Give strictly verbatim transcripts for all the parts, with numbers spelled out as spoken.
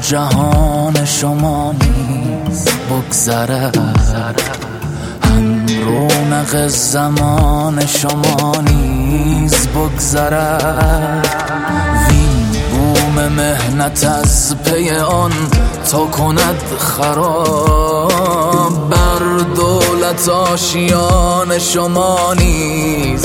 جهان شما نیز بگذرد، هم رونق زمان شما نیز بگذرد. وین بوم مهنت از پی آن تا کند خراب، بر دولت آشیان شما نیز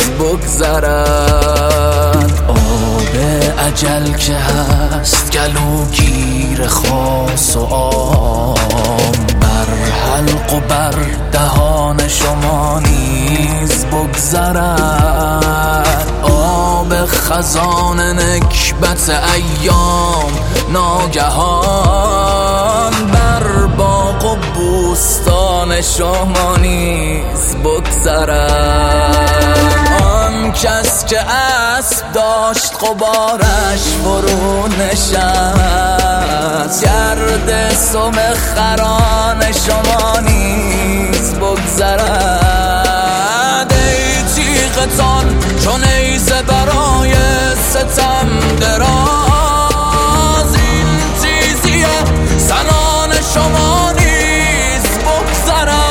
بگذرد. آب اجل که هست گلوگیر خاص و عام، بر حلق و بر دهان شما نیز بگذرد. آب خزان نکبت ایام ناگهان، بر باغ و بوستان شما نیز بگذرد. آن کس که اسب داشت غبارش فرو نشست، گرد سم خران شما نیز بگذرد. ای تیغتان چون نیزه برای ستم دراز، این تیزی زنان شما نیز بگذرد.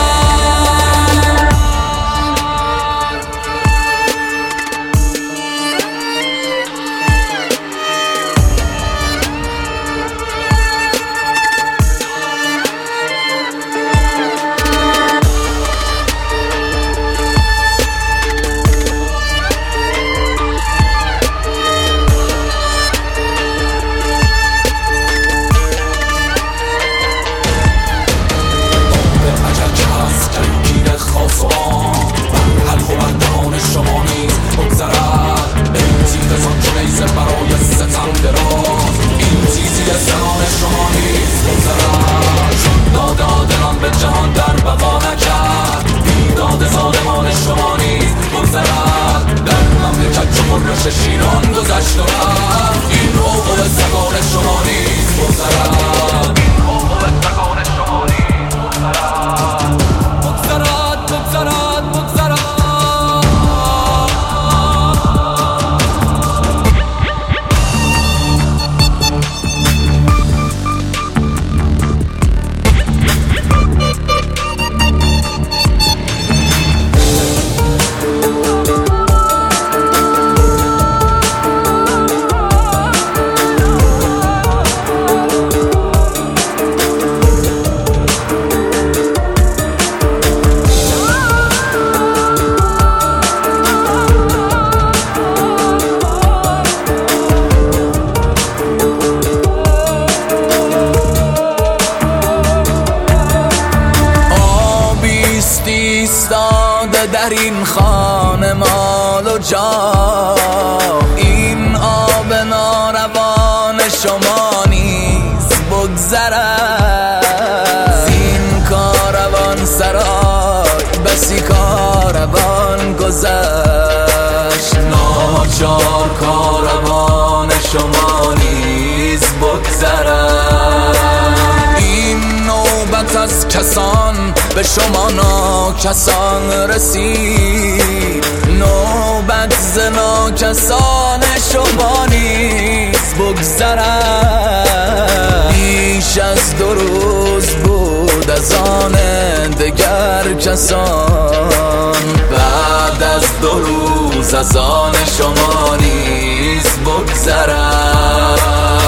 شیران گذشت و رفت، این حقوق سگان شما نیز بگذرد. این حقوق سگان شما نیز بگذرد. بگذرد بگذرد بگذرد. ایستاده در این خانه مال و جا، این آب ناروان شما نیز بگذرد. این کاروان سرای بسی کاروان گذشت، ناچار کاروان شما نیز بگذرد. این نوبت از کسان به شما ناکسان رسید، نوبت ز ناکسان شما نیز بگذرد. بیش از دو روز بود از آن دگر کسان، بعد از دو روز از آن شما نیز بگذرد.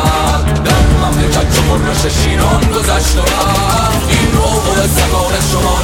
شیران گذشت و رفت، این حقوق سگان شما